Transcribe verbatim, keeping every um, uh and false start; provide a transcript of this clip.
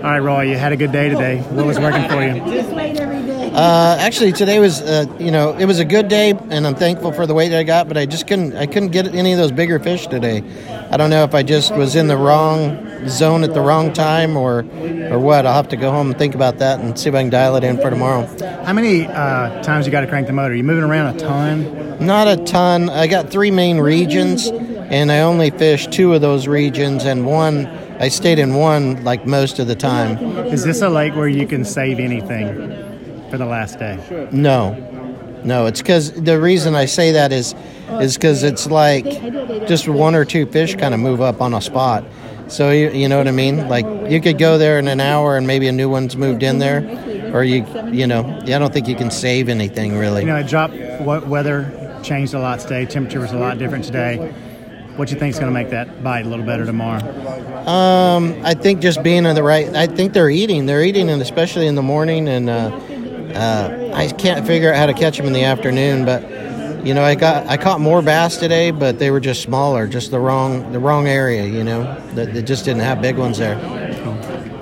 All right, Roy, you had a good day today. What was working for you? Uh, actually, today was, uh, you know, it was a good day, and I'm thankful for the weight that I got. But I just couldn't, I couldn't get any of those bigger fish today. I don't know if I just was in the wrong zone at the wrong time, or, or what. I'll have to go home and think about that and see if I can dial it in for tomorrow. How many uh, times you got to crank the motor? Are you moving around a ton? Not a ton. I got three main regions, and I only fished two of those regions, and one. I stayed in one like most of the time. Is this a lake where you can save anything for the last day? No, no. It's because the reason I say that is, is because it's like just one or two fish kind of move up on a spot. So you, you know what I mean? Like you could go there in an hour and maybe a new one's moved in there, or you, you know, I don't think you can save anything really. You know, it dropped. What weather changed a lot today. Temperature was a lot different today. What do you think is going to make that bite a little better tomorrow? Um, I think just being in the right. I think they're eating. They're eating, and especially in the morning. And uh, uh, I can't figure out how to catch them in the afternoon. But you know, I got I caught more bass today, but they were just smaller, just the wrong the wrong area. You know, that they just didn't have big ones there. Cool.